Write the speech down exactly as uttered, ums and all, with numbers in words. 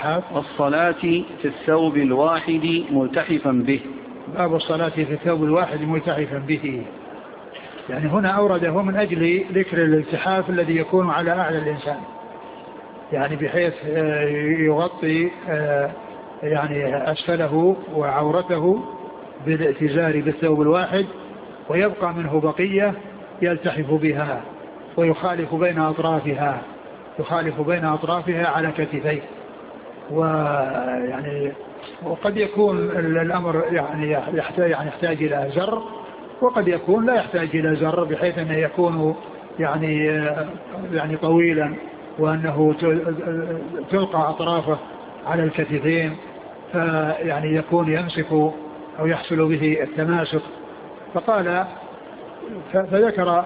الالتحاف. والصلاة في الثوب الواحد ملتحفا به. باب الصلاة في الثوب الواحد ملتحفا به، يعني هنا أورده من أجل ذكر الالتحاف الذي يكون على أعلى الإنسان، يعني بحيث يغطي يعني أسفله وعورته بالاتزار بالثوب الواحد، ويبقى منه بقية يلتحف بها ويخالف بين أطرافها يخالف بين أطرافها على كتفيه. ويعني وقد يكون الأمر يعني يحتاج يعني يحتاج إلى زر، وقد يكون لا يحتاج إلى زر، بحيث أنه يكون يعني يعني طويلا، وأنه تلقى أطرافه على الكتفين، فيعني يكون يمسك أو يحصل به التماسك. فقال فذكر